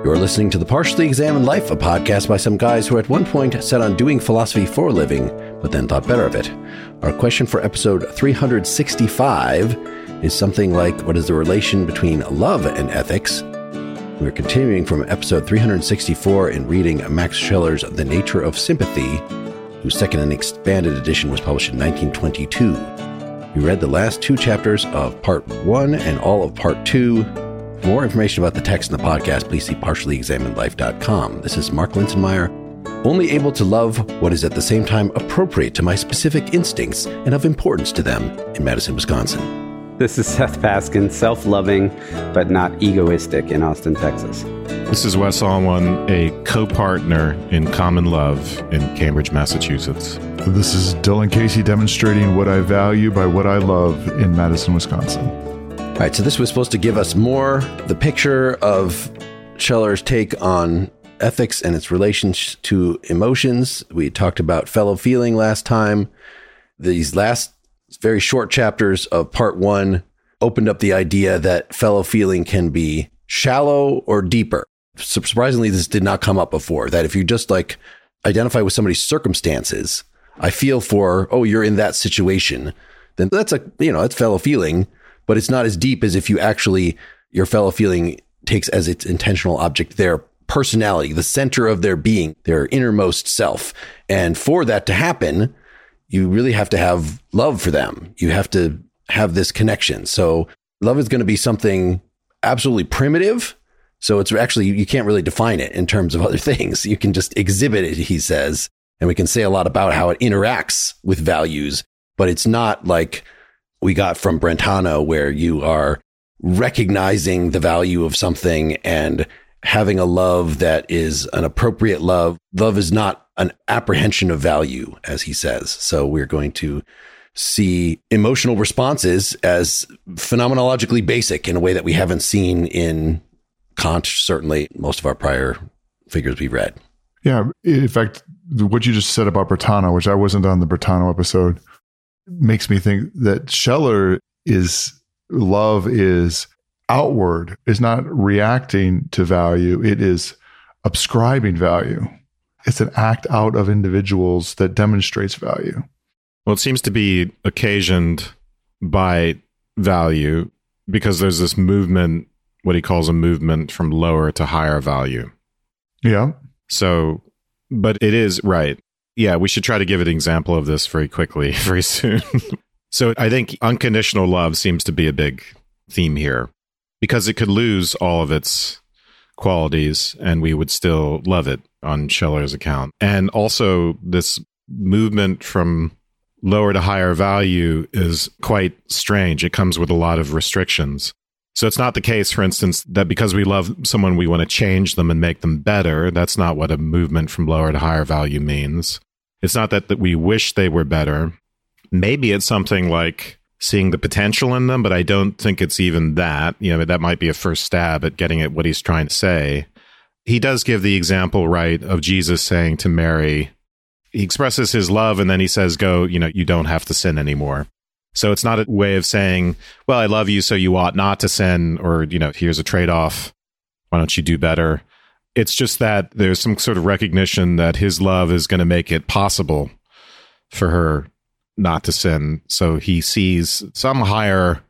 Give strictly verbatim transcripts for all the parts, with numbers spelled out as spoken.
You're listening to The Partially Examined Life, a podcast by some guys who at one point set on doing philosophy for a living, but then thought better of it. Our question for episode three hundred sixty-five is something like, what is the relation between love and ethics? We're continuing from episode three hundred sixty-four and reading Max Scheller's The Nature of Sympathy, whose second and expanded edition was published in nineteen twenty-two. We read the last two chapters of part one and all of part two. For more information about the text in the podcast, please see partially examined life dot com. This is Mark Linsenmeyer, only able to love what is at the same time appropriate to my specific instincts and of importance to them in Madison, Wisconsin. This is Seth Paskin, self-loving but not egoistic in Austin, Texas. This is Wes Alwan, a co-partner in Common Love in Cambridge, Massachusetts. This is Dylan Casey, demonstrating what I value by what I love in Madison, Wisconsin. All right, so this was supposed to give us more the picture of Scheller's take on ethics and its relations to emotions. We talked about fellow feeling last time. These last very short chapters of part one opened up the idea that fellow feeling can be shallow or deeper. Surprisingly, this did not come up before, that if you just like identify with somebody's circumstances, I feel for, oh, you're in that situation, then that's a, you know, it's fellow feeling, but it's not as deep as if you actually, your fellow feeling takes as its intentional object their personality, the center of their being, their innermost self. And for that to happen, you really have to have love for them. You have to have this connection. So love is going to be something absolutely primitive. So it's actually, you can't really define it in terms of other things. You can just exhibit it, he says, and we can say a lot about how it interacts with values, but it's not like we got from Brentano, where you are recognizing the value of something and having a love that is an appropriate love. Love is not an apprehension of value, as he says. So we're going to see emotional responses as phenomenologically basic in a way that we haven't seen in Kant, certainly most of our prior figures we've read. Yeah. In fact, what you just said about Brentano, which I wasn't on the Brentano episode, makes me think that Scheller is, love is outward, is not reacting to value. It is ascribing value. It's an act out of individuals that demonstrates value. Well, it seems to be occasioned by value because there's this movement, what he calls a movement from lower to higher value. Yeah. So, but it is right. Yeah, we should try to give an example of this very quickly, very soon. So I think unconditional love seems to be a big theme here because it could lose all of its qualities and we would still love it on Scheller's account. And also this movement from lower to higher value is quite strange. It comes with a lot of restrictions. So it's not the case, for instance, that because we love someone, we want to change them and make them better. That's not what a movement from lower to higher value means. It's not that, that we wish they were better. Maybe it's something like seeing the potential in them, but I don't think it's even that. You know, that might be a first stab at getting at what he's trying to say. He does give the example, right, of Jesus saying to Mary, he expresses his love and then he says, go, you know, you don't have to sin anymore. So it's not a way of saying, well, I love you, so you ought not to sin, or, you know, here's a trade-off. Why don't you do better? It's just that there's some sort of recognition that his love is going to make it possible for her not to sin. So he sees some higher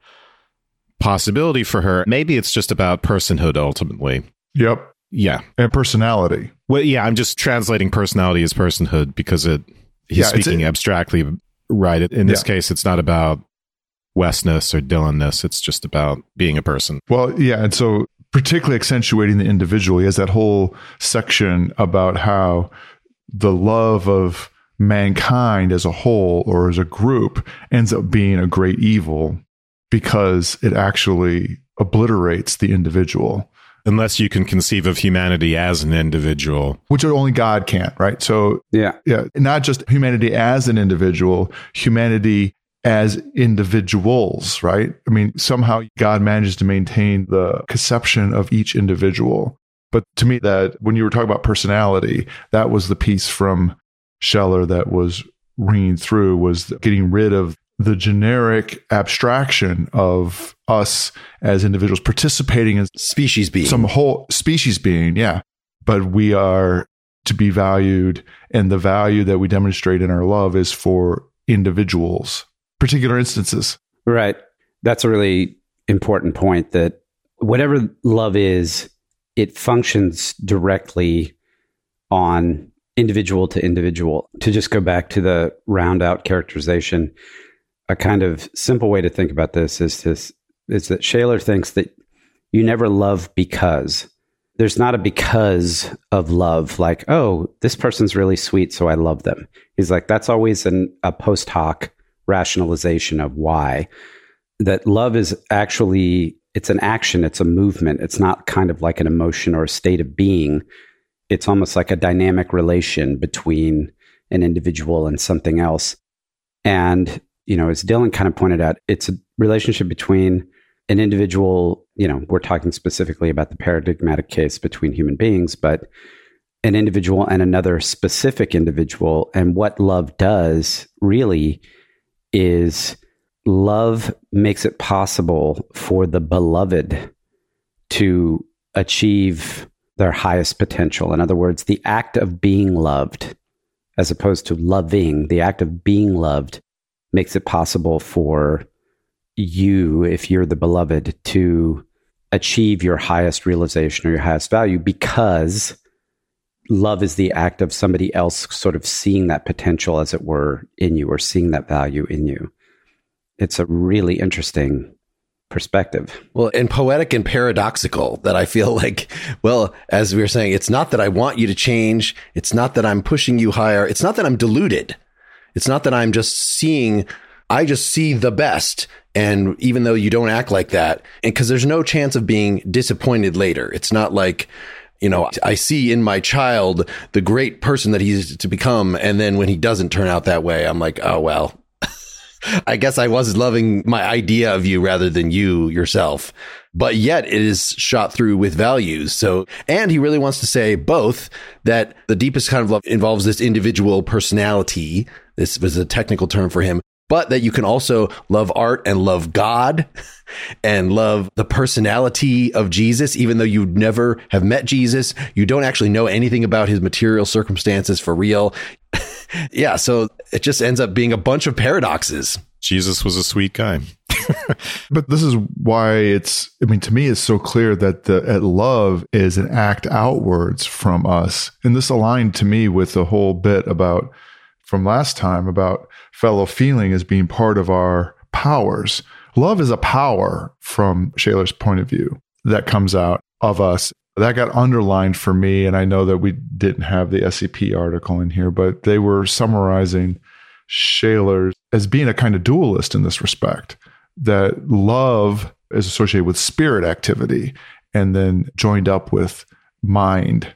possibility for her. Maybe it's just about personhood ultimately. Yep. Yeah. And personality. Well, yeah, I'm just translating personality as personhood because it he's yeah, speaking a, abstractly, right? In this yeah. case, it's not about Wesness or Dylanness. It's just about being a person. Well, yeah. And so particularly accentuating the individual, he has that whole section about how the love of mankind as a whole or as a group ends up being a great evil because it actually obliterates the individual. Unless you can conceive of humanity as an individual. Which only God can, right? So, yeah, yeah, not just humanity as an individual, humanity as individuals, right? I mean, somehow God manages to maintain the conception of each individual. But to me, that when you were talking about personality, that was the piece from Scheller that was ringing through, was getting rid of the generic abstraction of us as individuals participating in species being. Some whole species being, yeah. But we are to be valued, and the value that we demonstrate in our love is for individuals, particular instances. Right. That's a really important point, that whatever love is, it functions directly on individual to individual. To just go back to the round out characterization, a kind of simple way to think about this is this, is that Shaler thinks that you never love because. There's not a because of love, like, oh, this person's really sweet, so I love them. He's like, that's always an, a post hoc rationalization of why. That love is actually, it's an action, it's a movement. It's not kind of like an emotion or a state of being. It's almost like a dynamic relation between an individual and something else. And, you know, as Dylan kind of pointed out, it's a relationship between an individual, you know, we're talking specifically about the paradigmatic case between human beings, but an individual and another specific individual. And what love does really is love makes it possible for the beloved to achieve their highest potential. In other words, the act of being loved, as opposed to loving, the act of being loved makes it possible for you, if you're the beloved, to achieve your highest realization or your highest value, because love is the act of somebody else sort of seeing that potential, as it were, in you, or seeing that value in you. It's a really interesting perspective. Well, and poetic and paradoxical, that I feel like, well, as we were saying, it's not that I want you to change. It's not that I'm pushing you higher. It's not that I'm deluded. It's not that I'm just seeing, I just see the best. And even though you don't act like that, and because there's no chance of being disappointed later. It's not like, you know, I see in my child the great person that he's to become. And then when he doesn't turn out that way, I'm like, oh, well, I guess I was loving my idea of you rather than you yourself. But yet it is shot through with values. So, and he really wants to say both, that the deepest kind of love involves this individual personality. This was a technical term for him. But that you can also love art and love God and love the personality of Jesus, even though you never have met Jesus. You don't actually know anything about his material circumstances for real. Yeah, so it just ends up being a bunch of paradoxes. Jesus was a sweet guy. But this is why it's, I mean, to me, it's so clear that the uh, love is an act outwards from us. And this aligned to me with the whole bit about, from last time, about fellow feeling as being part of our powers. Love is a power from Shaler's point of view that comes out of us. That got underlined for me, and I know that we didn't have the S C P article in here, but they were summarizing Shaler as being a kind of dualist in this respect, that love is associated with spirit activity and then joined up with mind.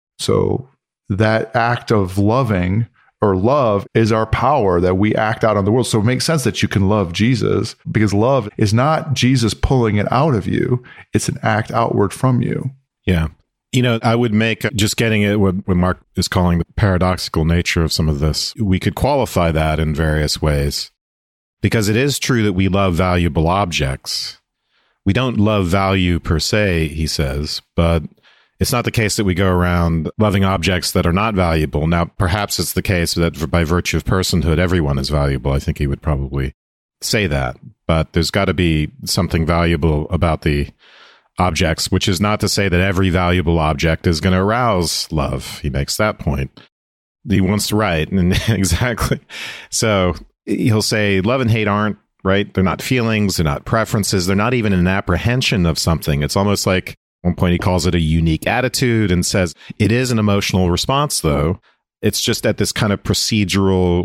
So that act of loving, or love, is our power that we act out on the world. So it makes sense that you can love Jesus, because love is not Jesus pulling it out of you. It's an act outward from you. Yeah. You know, I would make, just getting it what, what Mark is calling the paradoxical nature of some of this, we could qualify that in various ways. Because it is true that we love valuable objects. We don't love value per se, he says, but it's not the case that we go around loving objects that are not valuable. Now, perhaps it's the case that by virtue of personhood, everyone is valuable. I think he would probably say that. But there's got to be something valuable about the objects, which is not to say that every valuable object is going to arouse love. He makes that point. He wants to write, and exactly. So he'll say love and hate aren't, right? They're not feelings. They're not preferences. They're not even an apprehension of something. It's almost like, at one point he calls it a unique attitude and says it is an emotional response, though. It's just at this kind of procedural,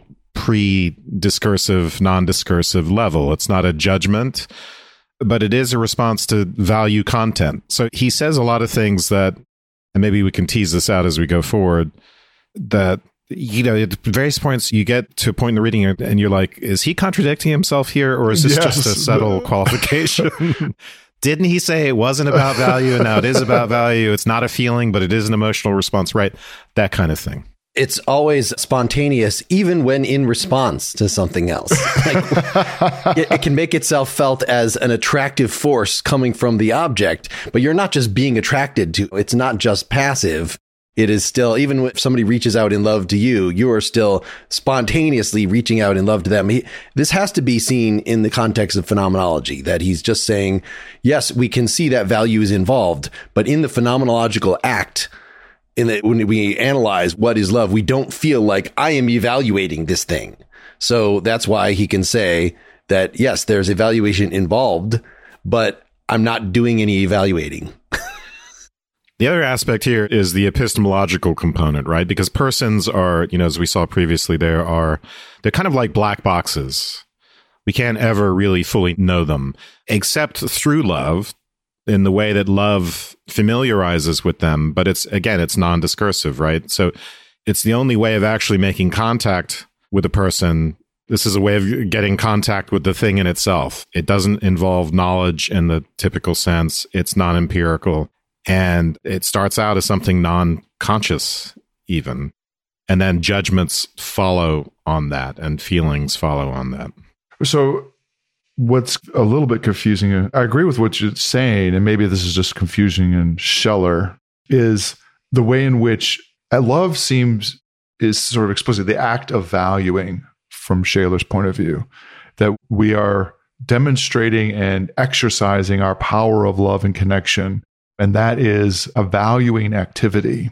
pre-discursive, non-discursive level. It's not a judgment, but it is a response to value content. So he says a lot of things that, and maybe we can tease this out as we go forward, that, you know, at various points you get to a point in the reading and you're like, is he contradicting himself here, or is this yes. just a subtle qualification? Didn't he say it wasn't about value and now it is about value? It's not a feeling, but it is an emotional response, right? That kind of thing. It's always spontaneous, even when in response to something else. Like, it, it can make itself felt as an attractive force coming from the object, but you're not just being attracted to. It's not just passive. It is still, even if somebody reaches out in love to you, you are still spontaneously reaching out in love to them. He, this has to be seen in the context of phenomenology, that he's just saying, yes, we can see that value is involved, but in the phenomenological act, in the, when we analyze what is love, we don't feel like I am evaluating this thing. So that's why he can say that, yes, there's evaluation involved, but I'm not doing any evaluating. The other aspect here is the epistemological component, right? Because persons are, you know, as we saw previously, there are, they're kind of like black boxes. We can't ever really fully know them, except through love, in the way that love familiarizes with them. But it's, again, it's non-discursive, right? So it's the only way of actually making contact with a person. This is a way of getting contact with the thing in itself. It doesn't involve knowledge in the typical sense. It's non-empirical. And it starts out as something non-conscious even. And then judgments follow on that and feelings follow on that. So what's a little bit confusing, I agree with what you're saying, and maybe this is just confusing in Scheller, is the way in which love seems is sort of explicit, the act of valuing from Scheller's point of view, that we are demonstrating and exercising our power of love and connection. And that is a valuing activity.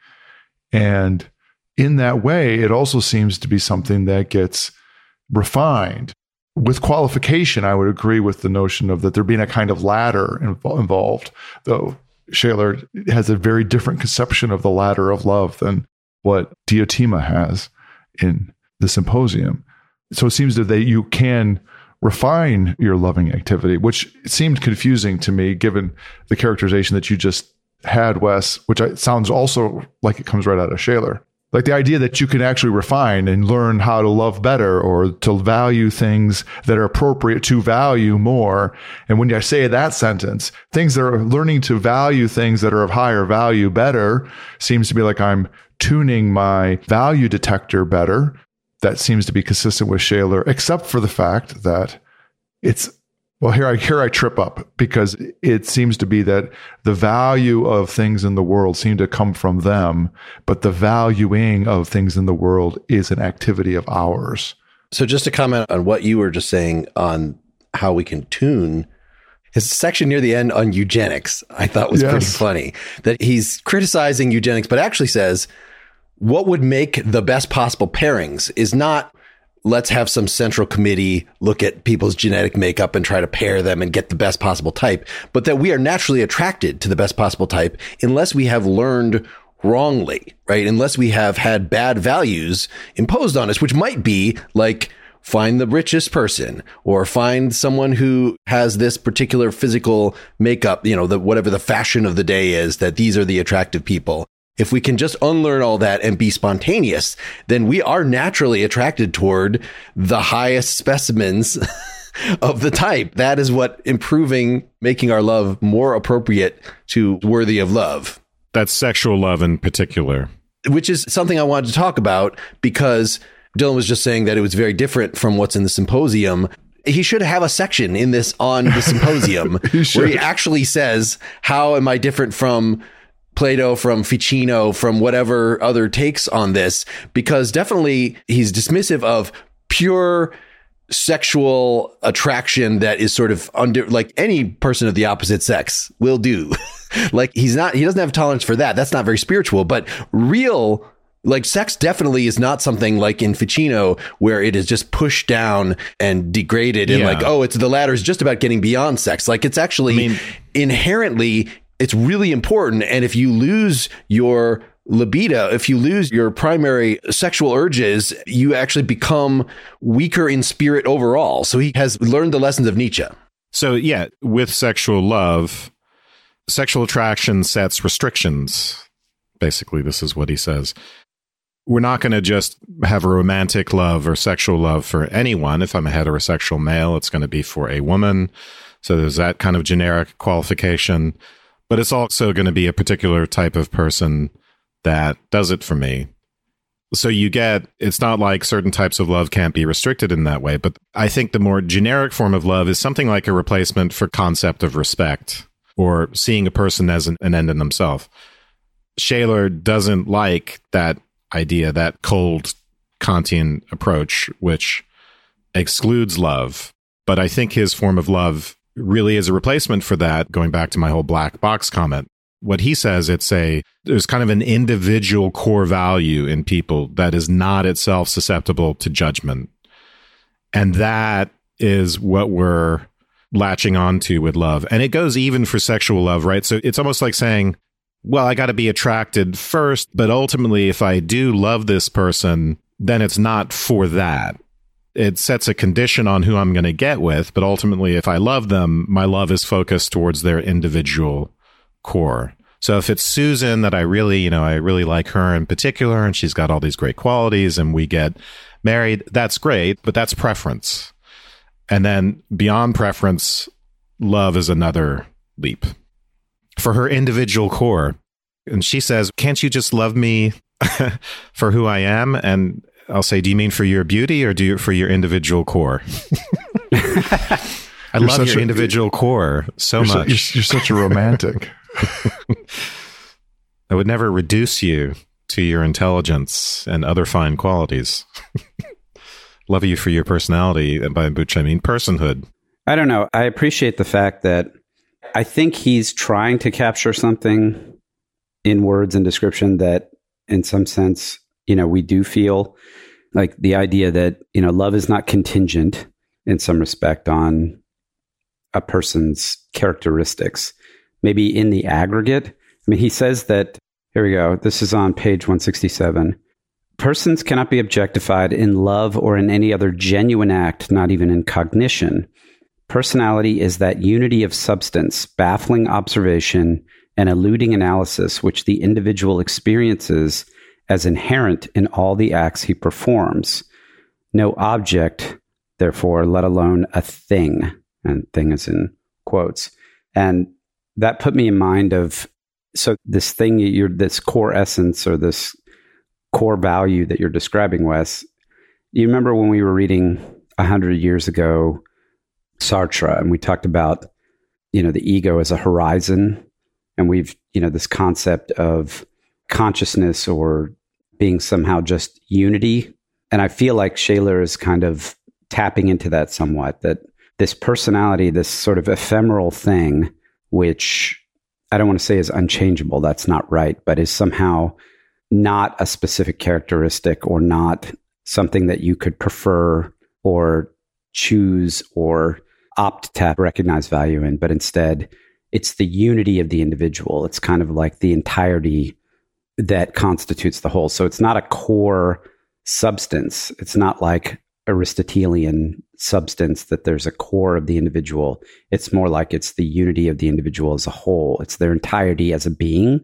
And in that way, it also seems to be something that gets refined. With qualification, I would agree with the notion of that there being a kind of ladder inv- involved, though Scheller has a very different conception of the ladder of love than what Diotima has in the Symposium. So it seems that they, you can refine your loving activity, which seemed confusing to me given the characterization that you just had, Wes, which I, sounds also like it comes right out of Scheller. Like the idea that you can actually refine and learn how to love better or to value things that are appropriate to value more. And when I say that sentence, things that are learning to value things that are of higher value better seems to be like I'm tuning my value detector better. That seems to be consistent with Scheller, except for the fact that it's, well, here I, here I trip up because it seems to be that the value of things in the world seem to come from them, but the valuing of things in the world is an activity of ours. So just to comment on what you were just saying on how we can tune, his section near the end on eugenics, I thought was yes. pretty funny, that he's criticizing eugenics, but actually says, what would make the best possible pairings is not let's have some central committee look at people's genetic makeup and try to pair them and get the best possible type, but that we are naturally attracted to the best possible type unless we have learned wrongly, right? Unless we have had bad values imposed on us, which might be like find the richest person or find someone who has this particular physical makeup, you know, the whatever the fashion of the day is, that these are the attractive people. If we can just unlearn all that and be spontaneous, then we are naturally attracted toward the highest specimens of the type. That is what improving, making our love more appropriate to worthy of love. That's sexual love in particular. Which is something I wanted to talk about because Dylan was just saying that it was very different from what's in the Symposium. He should have a section in this on the Symposium he where he actually says, how am I different from Plato, from Ficino, from whatever other takes on this, because definitely he's dismissive of pure sexual attraction that is sort of under, like any person of the opposite sex will do. Like he's not, he doesn't have tolerance for that. That's not very spiritual, but real, like sex definitely is not something like in Ficino where it is just pushed down and degraded and yeah. like, oh, it's the ladder is just about getting beyond sex. Like it's actually I mean, inherently it's really important. And if you lose your libido, if you lose your primary sexual urges, you actually become weaker in spirit overall. So he has learned the lessons of Nietzsche. So yeah, with sexual love, sexual attraction sets restrictions. Basically, this is what he says. We're not going to just have a romantic love or sexual love for anyone. If I'm a heterosexual male, it's going to be for a woman. So there's that kind of generic qualification. But it's also going to be a particular type of person that does it for me. So you get, it's not like certain types of love can't be restricted in that way, but I think the more generic form of love is something like a replacement for concept of respect or seeing a person as an, an end in themselves. Shaler doesn't like that idea, that cold Kantian approach, which excludes love. But I think his form of love really is a replacement for that, going back to my whole black box comment. What he says, it's a, there's kind of an individual core value in people that is not itself susceptible to judgment. And that is what we're latching onto with love. And it goes even for sexual love, right? So it's almost like saying, well, I got to be attracted first, but ultimately, if I do love this person, then it's not for that. It sets a condition on who I'm going to get with, but ultimately, if I love them, my love is focused towards their individual core. So if it's Susan that I really, you know, I really like her in particular, and she's got all these great qualities, and we get married, that's great, but that's preference. And then beyond preference, love is another leap for her individual core. And she says, can't you just love me for who I am? And I'll say, do you mean for your beauty or do you for your individual core? I You're love your a, individual core so you're much. So, you're, you're such a romantic. I would never reduce you to your intelligence and other fine qualities. Love you for your personality, and by which I mean personhood. I don't know. I appreciate the fact that I think he's trying to capture something in words and description that, in some sense, you know, we do feel like the idea that, you know, love is not contingent in some respect on a person's characteristics. Maybe in the aggregate. I mean, he says that, here we go, this is on page one sixty-seven. Persons cannot be objectified in love or in any other genuine act, not even in cognition. Personality is that unity of substance, baffling observation, and eluding analysis which the individual experiences as inherent in all the acts he performs. No object, therefore, let alone a thing, and thing is in quotes. And that put me in mind of, so this thing, you're, this core essence or this core value that you're describing, Wes, you remember when we were reading a hundred years ago, Sartre, and we talked about, you know, the ego as a horizon, and we've, you know, this concept of consciousness or being somehow just unity. And I feel like Shaler is kind of tapping into that somewhat, that this personality, this sort of ephemeral thing, which I don't want to say is unchangeable, that's not right, but is somehow not a specific characteristic or not something that you could prefer or choose or opt to recognize value in, but instead it's the unity of the individual. It's kind of like the entirety that constitutes the whole. So it's not a core substance. It's not like Aristotelian substance that there's a core of the individual. It's more like it's the unity of the individual as a whole. It's their entirety as a being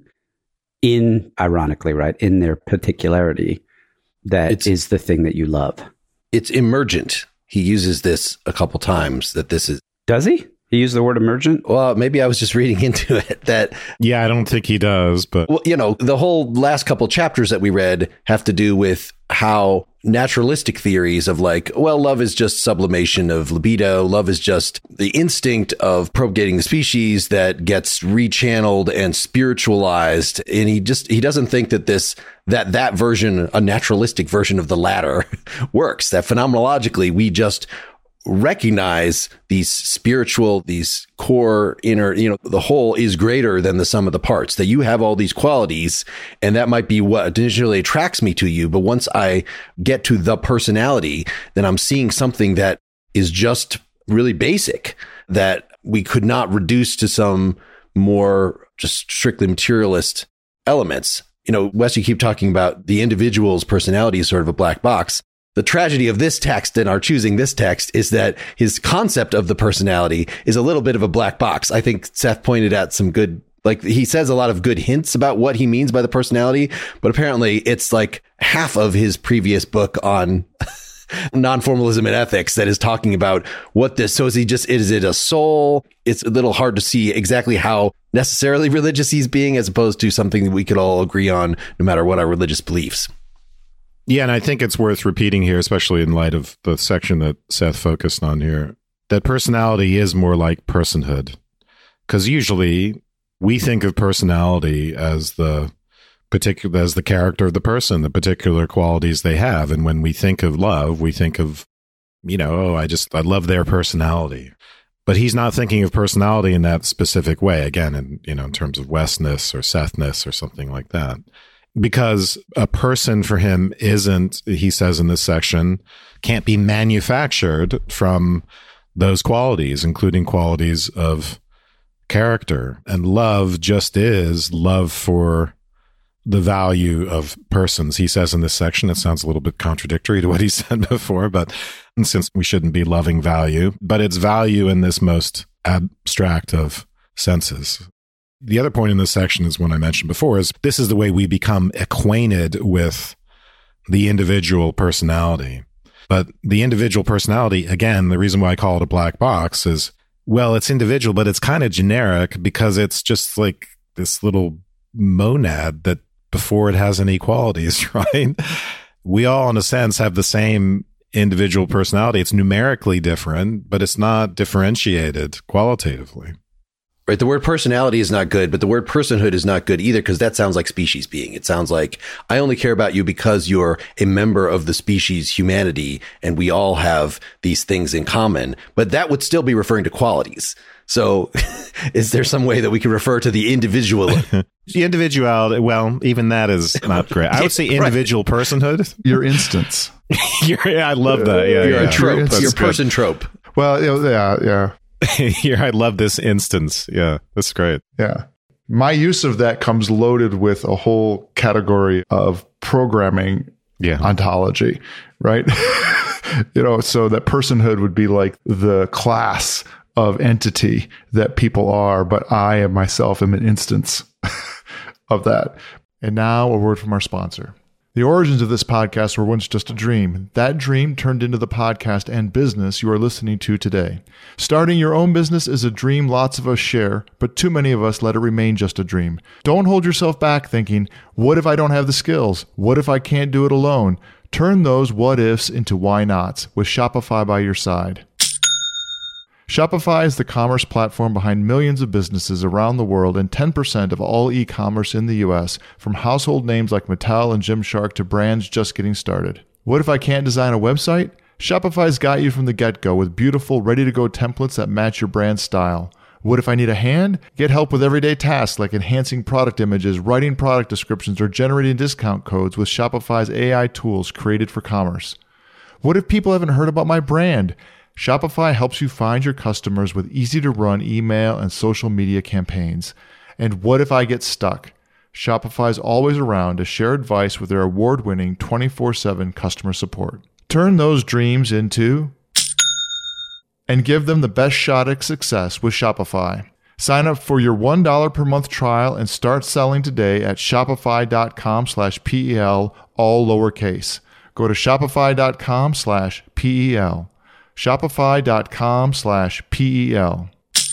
in, ironically, right, in their particularity that it's, is the thing that you love. It's emergent. He uses this a couple times, that this is... Does he? He used the word emergent? Well, maybe I was just reading into it that... Yeah, I don't think he does, but... Well, you know, the whole last couple chapters that we read have to do with how naturalistic theories of like, well, love is just sublimation of libido. Love is just the instinct of propagating the species that gets rechanneled and spiritualized. And he just, he doesn't think that this, that that version, a naturalistic version of the latter works, that phenomenologically we just recognize these spiritual, these core inner, you know, the whole is greater than the sum of the parts, that you have all these qualities, and that might be what initially attracts me to you. But once I get to the personality, then I'm seeing something that is just really basic, that we could not reduce to some more just strictly materialist elements. You know, Wes, you keep talking about the individual's personality is sort of a black box. The tragedy of this text and our choosing this text is that his concept of the personality is a little bit of a black box. I think Seth pointed out some good, like he says a lot of good hints about what he means by the personality, but apparently it's like half of his previous book on non-formalism and ethics that is talking about what this, so is he just, is it a soul? It's a little hard to see exactly how necessarily religious he's being, as opposed to something that we could all agree on no matter what our religious beliefs. Yeah, and I think it's worth repeating here, especially in light of the section that Seth focused on here, that personality is more like personhood. Because usually we think of personality as the particular as the character of the person, the particular qualities they have. And when we think of love, we think of, you know, oh, I just I love their personality. But he's not thinking of personality in that specific way, again, in, you know, in terms of Westness or Sethness or something like that. Because a person for him isn't, he says in this section, can't be manufactured from those qualities, including qualities of character. And love just is love for the value of persons. He says in this section, it sounds a little bit contradictory to what he said before, but since we shouldn't be loving value, but it's value in this most abstract of senses. The other point in this section is one I mentioned before, is this is the way we become acquainted with the individual personality. But the individual personality, again, the reason why I call it a black box is, well, it's individual, but it's kind of generic because it's just like this little monad that before it has any qualities, right? We all, in a sense, have the same individual personality. It's numerically different, but it's not differentiated qualitatively. Right. The word personality is not good, but the word personhood is not good either, because that sounds like species being. It sounds like I only care about you because you're a member of the species humanity and we all have these things in common. But that would still be referring to qualities. So is there some way that we can refer to the individual? The individuality, well, even that is not great. I would say individual right. personhood. Your instance. You're, I love that. Yeah, You're yeah. a trope. That's Your good. person trope. Well, yeah, yeah. Here, I love this instance. Yeah, that's great. Yeah. My use of that comes loaded with a whole category of programming yeah. ontology, right? You know, so that personhood would be like the class of entity that people are, but I am myself am an instance of that. And now a word from our sponsor. The origins of this podcast were once just a dream. That dream turned into the podcast and business you are listening to today. Starting your own business is a dream lots of us share, but too many of us let it remain just a dream. Don't hold yourself back thinking, what if I don't have the skills? What if I can't do it alone? Turn those what ifs into why nots with Shopify by your side. Shopify is the commerce platform behind millions of businesses around the world and ten percent of all e-commerce in the U S, from household names like Mattel and Gymshark to brands just getting started. What if I can't design a website? Shopify's got you from the get-go with beautiful, ready-to-go templates that match your brand style. What if I need a hand? Get help with everyday tasks like enhancing product images, writing product descriptions, or generating discount codes with Shopify's A I tools created for commerce. What if people haven't heard about my brand? Shopify helps you find your customers with easy-to-run email and social media campaigns. And what if I get stuck? Shopify is always around to share advice with their award-winning twenty-four seven customer support. Turn those dreams into and give them the best shot at success with Shopify. Sign up for your one dollar per month trial and start selling today at shopify.com slash PEL, all lowercase. Go to shopify.com slash PEL. Shopify.com slash PEL.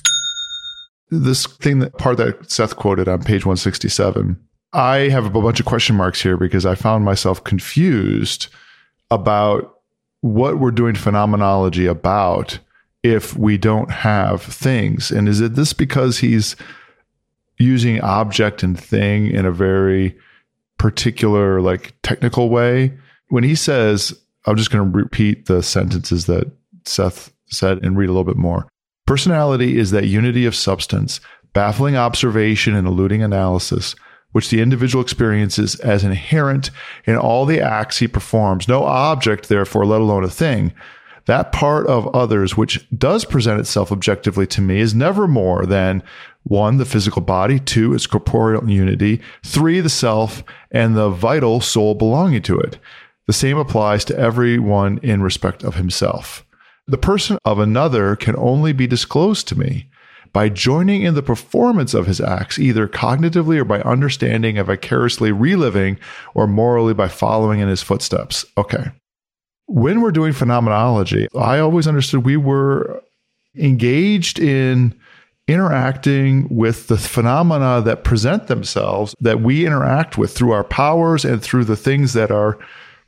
This thing, that part that Seth quoted on page one sixty-seven, I have a bunch of question marks here because I found myself confused about what we're doing phenomenology about if we don't have things. And is it this because he's using object and thing in a very particular, like, technical way? When he says, I'm just going to repeat the sentences that Seth said and read a little bit more. Personality is that unity of substance, baffling observation and eluding analysis, which the individual experiences as inherent in all the acts he performs. No object, therefore, let alone a thing. That part of others which does present itself objectively to me is never more than one, the physical body, two, its corporeal unity, three, the self, and the vital soul belonging to it. The same applies to everyone in respect of himself. The person of another can only be disclosed to me by joining in the performance of his acts, either cognitively or by understanding and vicariously reliving, or morally by following in his footsteps. Okay. When we're doing phenomenology, I always understood we were engaged in interacting with the phenomena that present themselves, that we interact with through our powers and through the things that are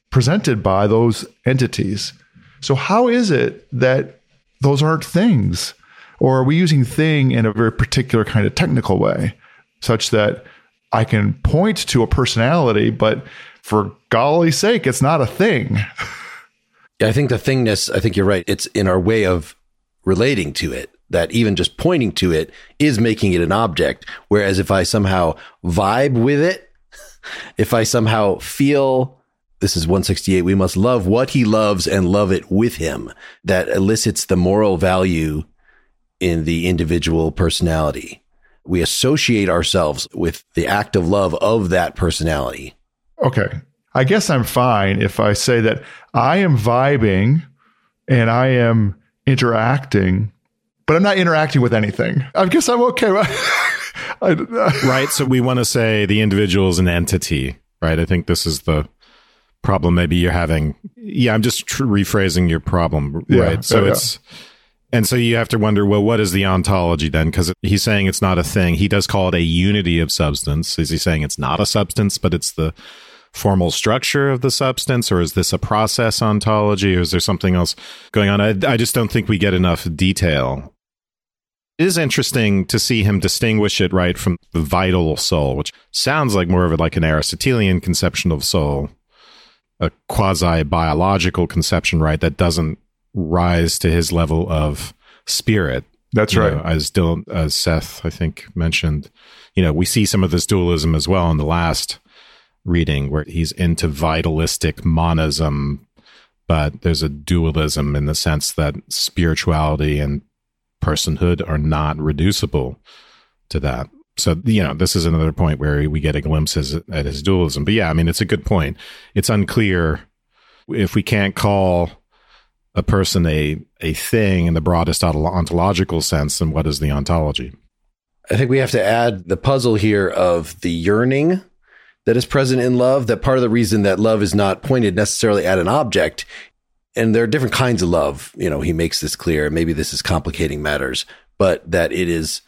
presented by those entities. So how is it that those aren't things? Or are we using thing in a very particular kind of technical way, such that I can point to a personality, but for golly's sake, it's not a thing? Yeah, I think the thingness, I think you're right. It's in our way of relating to it, that even just pointing to it is making it an object. Whereas if I somehow vibe with it, if I somehow feel, this is one sixty-eight, we must love what he loves and love it with him, that elicits the moral value in the individual personality. We associate ourselves with the act of love of that personality. Okay. I guess I'm fine if I say that I am vibing and I am interacting, but I'm not interacting with anything. I guess I'm okay. I, right. So we want to say the individual is an entity, right? I think this is the problem maybe you're having. Yeah, I'm just tr- rephrasing your problem, yeah, right? So yeah, it's, and so you have to wonder, well, what is the ontology then? Because he's saying it's not a thing. He does call it a unity of substance. Is he saying it's not a substance, but it's the formal structure of the substance? Or is this a process ontology? Or is there something else going on? I, I just don't think we get enough detail. It is interesting to see him distinguish it, right, from the vital soul, which sounds like more of a, like an Aristotelian conception of soul, a quasi-biological conception, right, that doesn't rise to his level of spirit. That's you right. know, as Dylan, as Seth, I think, mentioned, you know, we see some of this dualism as well in the last reading, where he's into vitalistic monism, but there's a dualism in the sense that spirituality and personhood are not reducible to that. So, you know, this is another point where we get a glimpse at his dualism. But yeah, I mean, it's a good point. It's unclear if we can't call a person a a thing in the broadest ontological sense, then what is the ontology? I think we have to add the puzzle here of the yearning that is present in love, that part of the reason that love is not pointed necessarily at an object, and there are different kinds of love, you know, he makes this clear, maybe this is complicating matters, but that it is,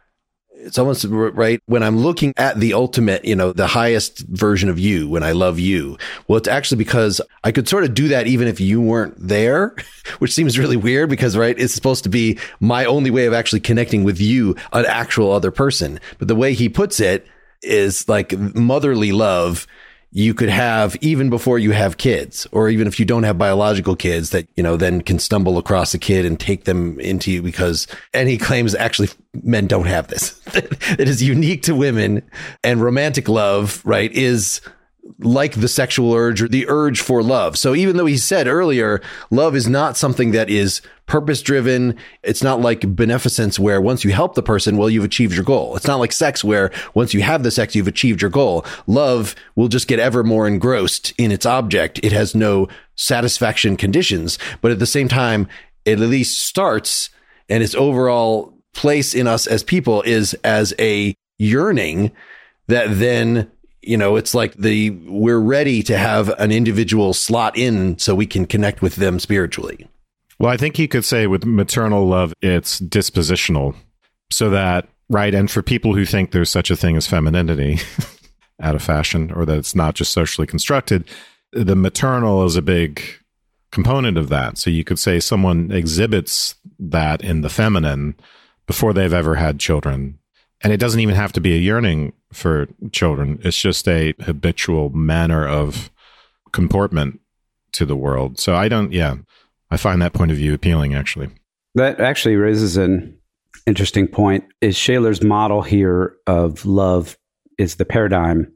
it's almost right when I'm looking at the ultimate, you know, the highest version of you, when I love you. Well, it's actually because I could sort of do that even if you weren't there, which seems really weird because, right, it's supposed to be my only way of actually connecting with you, an actual other person. But the way he puts it is like motherly love you could have even before you have kids, or even if you don't have biological kids that, you know, then can stumble across a kid and take them into you because, and he claims actually men don't have this. It is unique to women, and romantic love, right, is like the sexual urge or the urge for love. So even though he said earlier, love is not something that is purpose driven. It's not like beneficence where once you help the person, well, you've achieved your goal. It's not like sex where once you have the sex, you've achieved your goal. Love will just get ever more engrossed in its object. It has no satisfaction conditions, but at the same time, it at least starts, and its overall place in us as people is as a yearning that then, you know, it's like the, we're ready to have an individual slot in so we can connect with them spiritually. Well, I think you could say with maternal love, it's dispositional. So that, right, and for people who think there's such a thing as femininity out of fashion, or that it's not just socially constructed, the maternal is a big component of that. So you could say someone exhibits that in the feminine before they've ever had children. And it doesn't even have to be a yearning for children. It's just a habitual manner of comportment to the world. So I don't, yeah, I find that point of view appealing, actually. That actually raises an interesting point. Is Shaler's model here of love, is the paradigm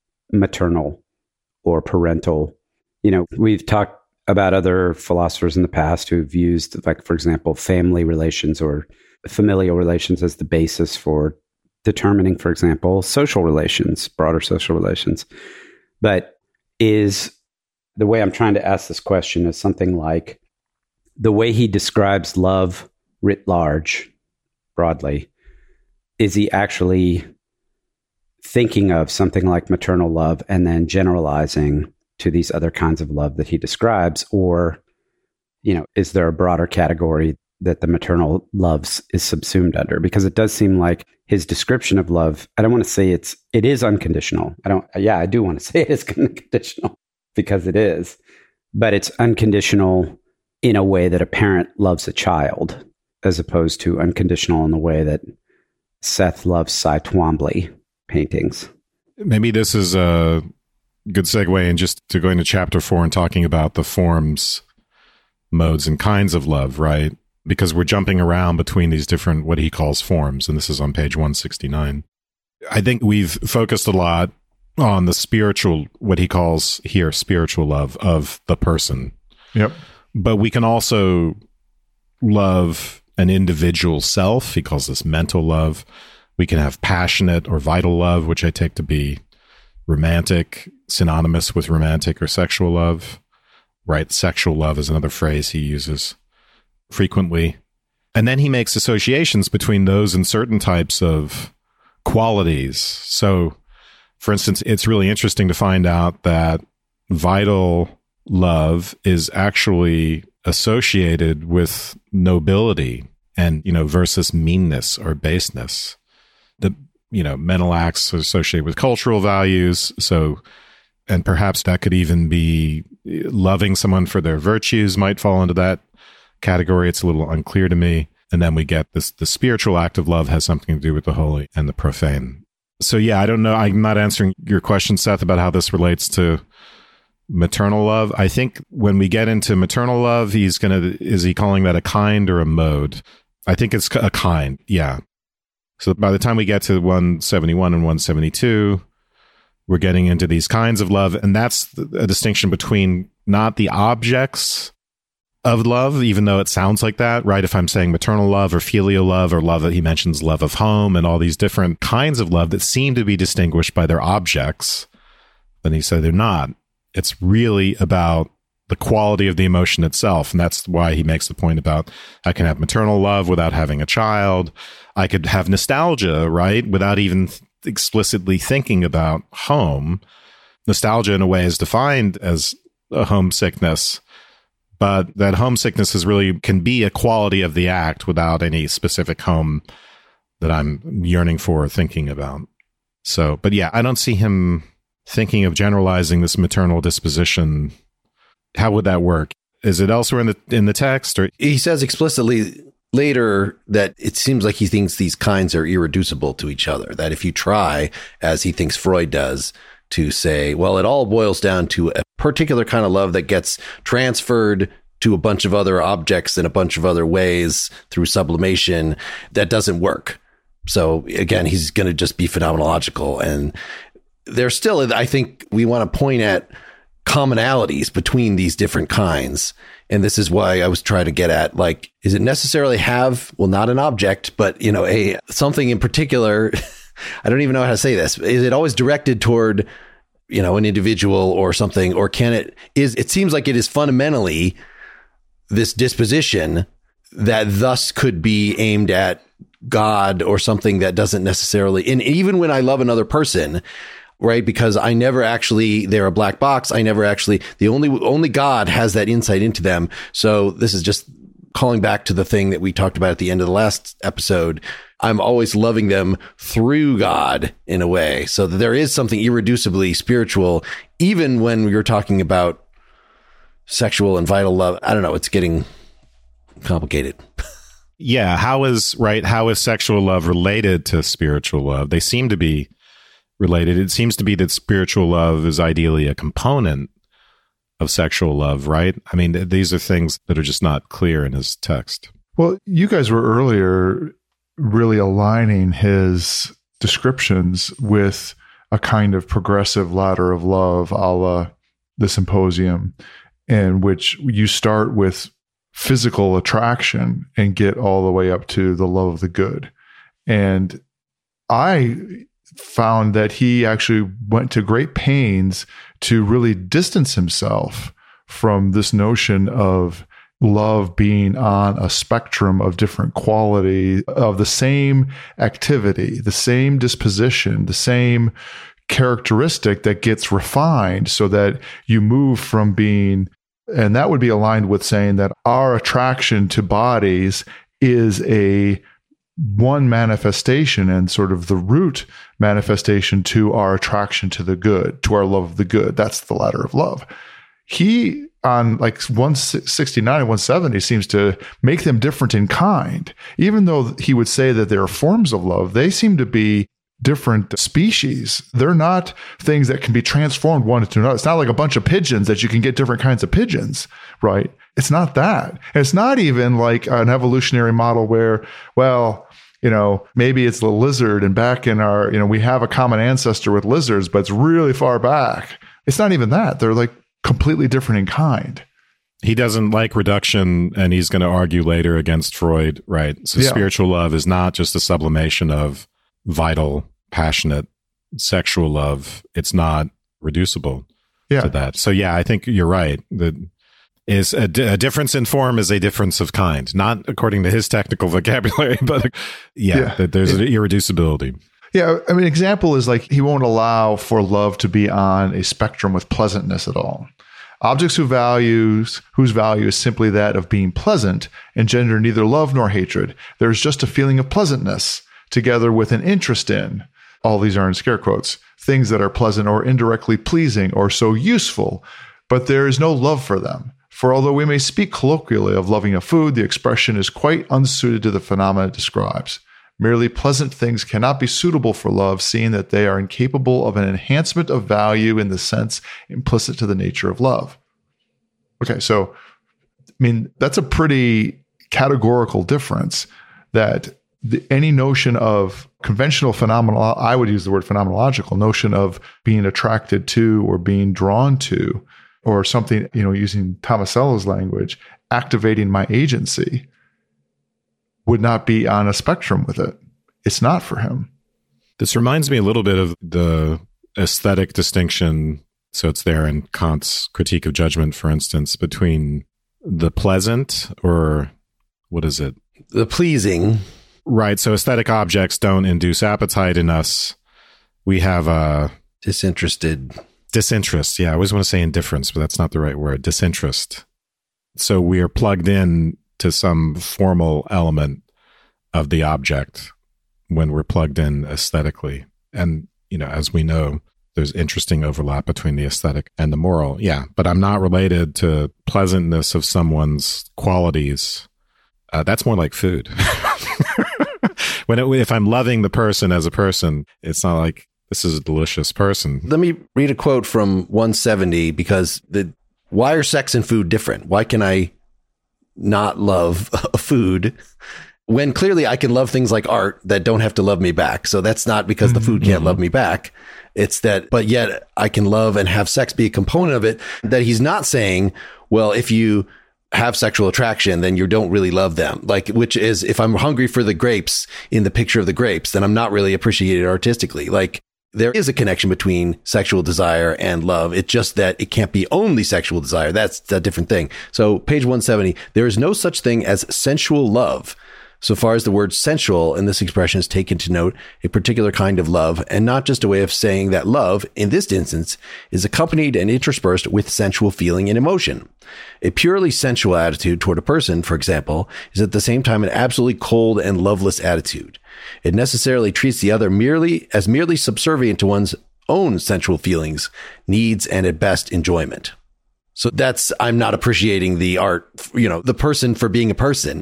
maternal or parental? You know, we've talked about other philosophers in the past who've used, like, for example, family relations or familial relations as the basis for determining, for example, social relations, broader social relations. But is the way I'm trying to ask this question is something like the way he describes love writ large, broadly, is he actually thinking of something like maternal love and then generalizing to these other kinds of love that he describes? Or, you know, is there a broader category that the maternal loves is subsumed under? Because it does seem like his description of love, I don't want to say it's, it is unconditional. I don't, yeah, I do want to say it is unconditional. because it is, but it's unconditional in a way that a parent loves a child, as opposed to unconditional in the way that Seth loves Cy Twombly paintings. Maybe this is a good segue in just to go into chapter four and talking about the forms, modes, and kinds of love, right? Because we're jumping around between these different, what he calls forms, and this is on page one sixty-nine. I think we've focused a lot on the spiritual, what he calls here, spiritual love of the person. Yep. But we can also love an individual self. He calls this mental love. We can have passionate or vital love, which I take to be romantic, synonymous with romantic or sexual love, right? Sexual love is another phrase he uses frequently. And then he makes associations between those and certain types of qualities. So, for instance, it's really interesting to find out that vital love is actually associated with nobility and, you know, versus meanness or baseness. The, you know, mental acts are associated with cultural values. So, and perhaps that could even be loving someone for their virtues might fall into that category. It's a little unclear to me. And then we get this, the spiritual act of love has something to do with the holy and the profane. So yeah, I don't know. I'm not answering your question, Seth, about how this relates to maternal love. I think when we get into maternal love, he's going to, is he calling that a kind or a mode? I think it's a kind. Yeah. So by the time we get to one seventy-one and one seventy-two, we're getting into these kinds of love. And that's a distinction between not the objects of love, even though it sounds like that, right? If I'm saying maternal love or filial love or love, he mentions love of home and all these different kinds of love that seem to be distinguished by their objects. Then he said they're not. It's really about the quality of the emotion itself. And that's why he makes the point about I can have maternal love without having a child. I could have nostalgia, right? Without even th- explicitly thinking about home. Nostalgia in a way is defined as a homesickness. But that homesickness is really can be a quality of the act without any specific home that I'm yearning for or thinking about. So, but yeah, I don't see him thinking of generalizing this maternal disposition. How would that work? Is it elsewhere in the in the text? Or he says explicitly later that it seems like he thinks these kinds are irreducible to each other. That if you try, as he thinks Freud does, to say, well, it all boils down to a particular kind of love that gets transferred to a bunch of other objects in a bunch of other ways through sublimation, that doesn't work. So again, he's going to just be phenomenological. And there's still, I think we want to point at commonalities between these different kinds. And this is why I was trying to get at, like, is it necessarily have, well, not an object, but, you know, a something in particular. I don't even know how to say this. Is it always directed toward, you know, an individual or something, or can it is, it seems like it is fundamentally this disposition that thus could be aimed at God or something that doesn't necessarily, and even when I love another person, right? Because I never actually, they're a black box. I never actually, the only, only God has that insight into them. So this is just calling back to the thing that we talked about at the end of the last episode. I'm always loving them through God in a way. So that there is something irreducibly spiritual, even when you're talking about sexual and vital love. I don't know. It's getting complicated. Yeah. How is, right? How is sexual love related to spiritual love? They seem to be related. It seems to be that spiritual love is ideally a component of sexual love, right? I mean, these are things that are just not clear in his text. Well, you guys were earlier really aligning his descriptions with a kind of progressive ladder of love, a la the Symposium, in which you start with physical attraction and get all the way up to the love of the good. And I found that he actually went to great pains to really distance himself from this notion of love being on a spectrum of different quality of the same activity, the same disposition, the same characteristic that gets refined so that you move from being, and that would be aligned with saying that our attraction to bodies is a one manifestation and sort of the root manifestation to our attraction to the good, to our love of the good. That's the ladder of love. He, on like one sixty-nine and one seventy, seems to make them different in kind. Even though he would say that there are forms of love, they seem to be different species. They're not things that can be transformed one into another. It's not like a bunch of pigeons that you can get different kinds of pigeons, right? It's not that. And it's not even like an evolutionary model where, well, you know, maybe it's the lizard and back in our, you know, we have a common ancestor with lizards, but it's really far back. It's not even that. They're like completely different in kind. He doesn't like reduction, and he's going to argue later against Freud, right? So Yeah. spiritual love is not just a sublimation of vital, passionate, sexual love. It's not reducible Yeah. to that. So yeah, I think you're right. The is a, d- a difference in form is a difference of kind, not according to his technical vocabulary, but yeah, Yeah. that there's an irreducibility. Yeah. I mean, example is like he won't allow for love to be on a spectrum with pleasantness at all. Objects who values whose value is simply that of being pleasant engender neither love nor hatred. There's just a feeling of pleasantness together with an interest in, all these are in scare quotes, things that are pleasant or indirectly pleasing or so useful, but there is no love for them. For although we may speak colloquially of loving a food, the expression is quite unsuited to the phenomena it describes. Merely pleasant things cannot be suitable for love, seeing that they are incapable of an enhancement of value in the sense implicit to the nature of love. Okay, so, I mean, that's a pretty categorical difference that the, any notion of conventional phenomenal, I would use the word phenomenological, notion of being attracted to or being drawn to, or something, you know, using Tomasello's language, activating my agency, would not be on a spectrum with it. It's not for him. This reminds me a little bit of the aesthetic distinction. So it's there in Kant's Critique of Judgment, for instance, between the pleasant or what is it? The pleasing. Right. So aesthetic objects don't induce appetite in us. We have a Disinterested. disinterest. Yeah, I always want to say indifference, but that's not the right word. Disinterest. So we are plugged in to some formal element of the object when we're plugged in aesthetically. And, you know, as we know, there's interesting overlap between the aesthetic and the moral. Yeah, but I'm not related to pleasantness of someone's qualities. Uh, that's more like food. When it, if I'm loving the person as a person, it's not like this is a delicious person. Let me read a quote from one seventy because the why are sex and food different? Why can I not love a food when clearly I can love things like art that don't have to love me back? So that's not because the food can't mm-hmm. love me back. It's that, but yet I can love and have sex be a component of it. That he's not saying, well, if you have sexual attraction, then you don't really love them. Like, which is, if I'm hungry for the grapes in the picture of the grapes, then I'm not really appreciated artistically. Like, there is a connection between sexual desire and love. It's just that it can't be only sexual desire. That's a different thing. So page one seventy, there is no such thing as sensual love, so far as the word sensual in this expression is taken to note a particular kind of love, and not just a way of saying that love, in this instance, is accompanied and interspersed with sensual feeling and emotion. A purely sensual attitude toward a person, for example, is at the same time an absolutely cold and loveless attitude. It necessarily treats the other merely as merely subservient to one's own sensual feelings, needs, and at best enjoyment. So that's, I'm not appreciating the art, you know, the person for being a person.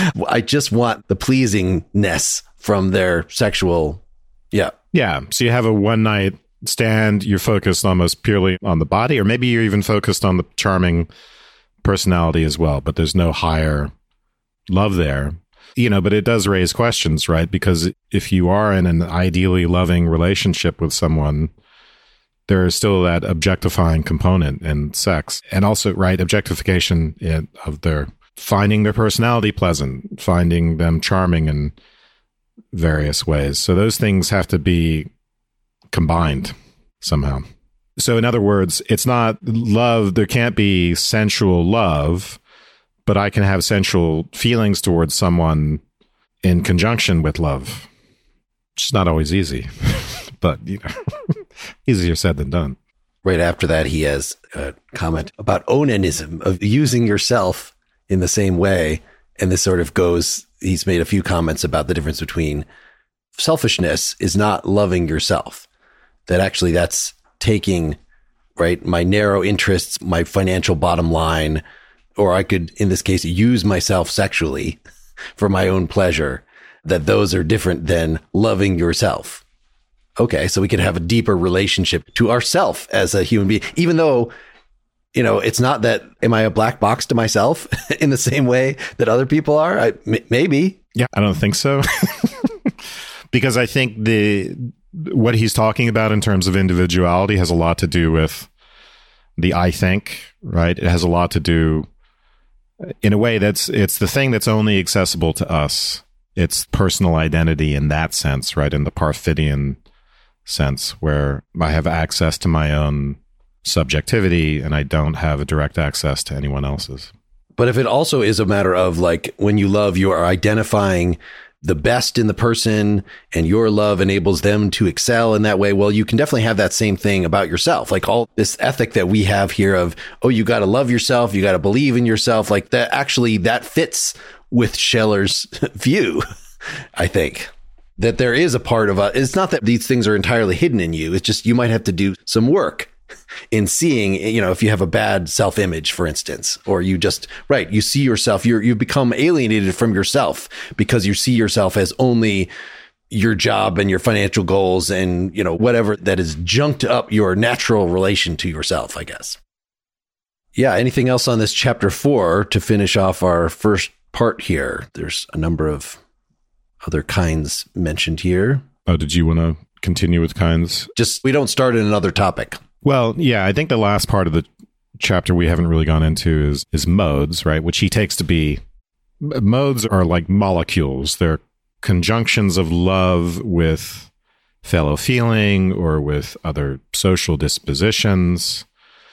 I just want the pleasingness from their sexual. Yeah. Yeah. So you have a one night stand, you're focused almost purely on the body, or maybe you're even focused on the charming personality as well, but there's no higher love there. You know, but it does raise questions, right? Because if you are in an ideally loving relationship with someone, there is still that objectifying component in sex. And also, right, objectification in, of their finding their personality pleasant, finding them charming in various ways. So those things have to be combined somehow. So in other words, it's not love. There can't be sensual love, but I can have sensual feelings towards someone in conjunction with love. It's not always easy, but you know, easier said than done. Right after that, he has a comment about onanism, of using yourself in the same way. And this sort of goes he's made a few comments about the difference between selfishness is not loving yourself. That actually that's taking, right, my narrow interests, my financial bottom line, or I could, in this case, use myself sexually for my own pleasure, that those are different than loving yourself. Okay, so we could have a deeper relationship to ourself as a human being, even though, you know, it's not that, am I a black box to myself in the same way that other people are? I, m- maybe. Yeah, I don't think so. Because I think the what he's talking about in terms of individuality has a lot to do with the I think, right? It has a lot to do, in a way, that's it's the thing that's only accessible to us. It's personal identity in that sense, right? In the Parfitian sense, where I have access to my own subjectivity and I don't have a direct access to anyone else's. But if it also is a matter of, like, when you love, you are identifying the best in the person and your love enables them to excel in that way, well, you can definitely have that same thing about yourself. Like all this ethic that we have here of, oh, you got to love yourself, you got to believe in yourself, like that, actually that fits with Scheller's view, I think. That there is a part of a, it's not that these things are entirely hidden in you. It's just, you might have to do some work in seeing, you know, if you have a bad self-image, for instance, or you just, right, you see yourself, you're, you become alienated from yourself because you see yourself as only your job and your financial goals and, you know, whatever that has junked up your natural relation to yourself, I guess. Yeah. Anything else on this chapter four to finish off our first part here? There's a number of other kinds mentioned here. Oh, did you want to continue with kinds? Just, we don't start in another topic. Well, yeah, I think the last part of the chapter we haven't really gone into is is modes, right? Which he takes to be, modes are like molecules. They're conjunctions of love with fellow feeling or with other social dispositions.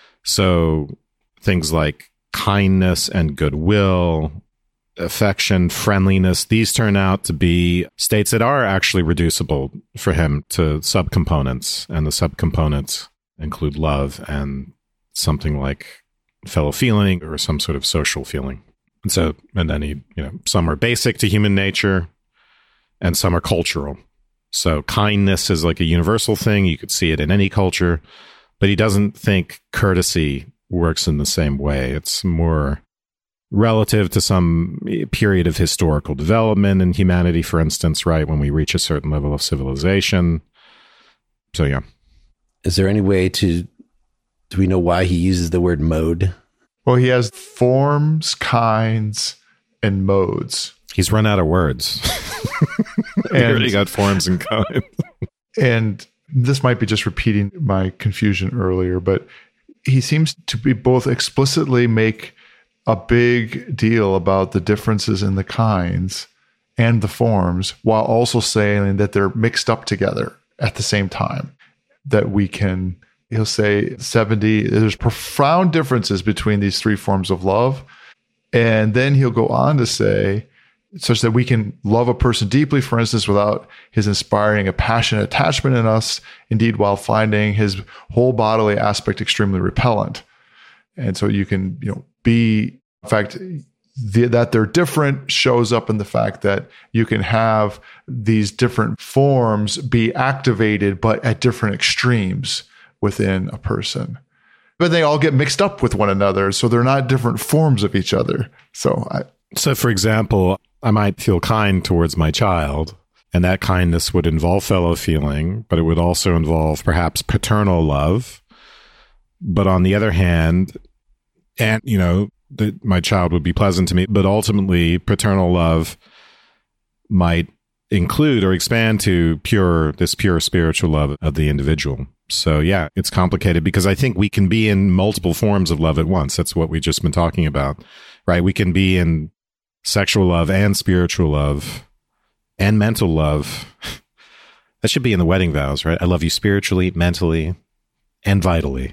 So things like kindness and goodwill, affection, friendliness, these turn out to be states that are actually reducible for him to subcomponents, and the subcomponents include love and something like fellow feeling or some sort of social feeling. And so, and then he, you know, some are basic to human nature and some are cultural. So kindness is like a universal thing. You could see it in any culture, but he doesn't think courtesy works in the same way. It's more relative to some period of historical development in humanity, for instance, right? When we reach a certain level of civilization. So, yeah. Is there any way to, do we know why he uses the word mode? Well, he has forms, kinds, and modes. He's run out of words. He already got forms and kinds. And this might be just repeating my confusion earlier, but he seems to be both explicitly make a big deal about the differences in the kinds and the forms, while also saying that they're mixed up together at the same time. That we can, he'll say seventy, there's profound differences between these three forms of love. And then he'll go on to say, such that we can love a person deeply, for instance, without his inspiring a passionate attachment in us, indeed, while finding his whole bodily aspect extremely repellent. And so you can, you know, be, in fact, The, that they're different shows up in the fact that you can have these different forms be activated, but at different extremes within a person. But they all get mixed up with one another, so they're not different forms of each other. So, I, so for example, I might feel kind towards my child, and that kindness would involve fellow feeling, but it would also involve perhaps paternal love. But on the other hand, and, you know, that my child would be pleasant to me, but ultimately paternal love might include or expand to pure, this pure spiritual love of the individual. So yeah, it's complicated because I think we can be in multiple forms of love at once. That's what we've just been talking about, right? We can be in sexual love and spiritual love and mental love. That should be in the wedding vows, right? I love you spiritually, mentally, and vitally.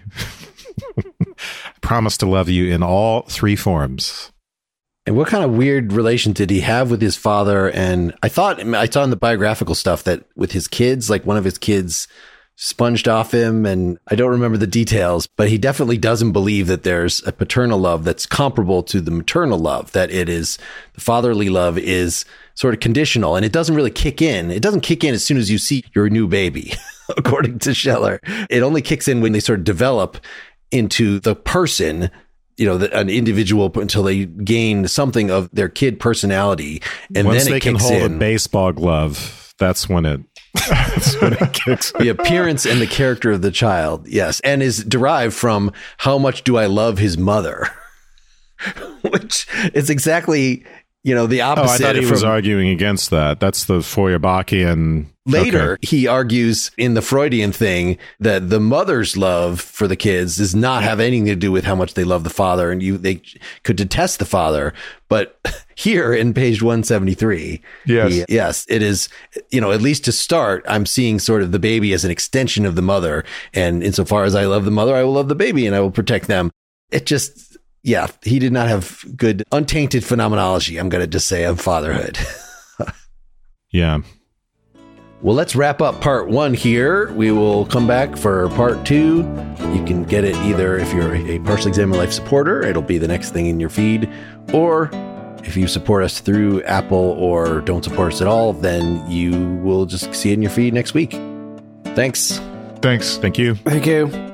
Promise to love you in all three forms. And what kind of weird relation did he have with his father? And I thought, I saw in the biographical stuff that with his kids, like one of his kids sponged off him, and I don't remember the details, but he definitely doesn't believe that there's a paternal love that's comparable to the maternal love, that it is, the fatherly love is sort of conditional, and it doesn't really kick in. It doesn't kick in as soon as you see your new baby, according to Scheller. It only kicks in when they sort of develop into the person, you know, the, an individual, until they gain something of their kid personality. And Once then they it can kicks hold in. a baseball glove, that's when it, that's when it kicks in. The appearance and the character of the child, yes, and is derived from how much do I love his mother, which is exactly, you know, the opposite. Oh, I thought he from, was arguing against that. That's the Feuerbachian. Later, Okay. he argues in the Freudian thing that the mother's love for the kids does not have anything to do with how much they love the father, and you they could detest the father. But here in page one seventy-three, Yes. he- yes, it is, you know, at least to start, I'm seeing sort of the baby as an extension of the mother. And insofar as I love the mother, I will love the baby and I will protect them. It just, yeah, he did not have good, untainted phenomenology, I'm going to just say, of fatherhood. Yeah. Well, let's wrap up part one here. We will come back for part two. You can get it either if you're a Partially Examined Life supporter, it'll be the next thing in your feed, or if you support us through Apple or don't support us at all, then you will just see it in your feed next week. Thanks. Thanks. Thank you. Thank you.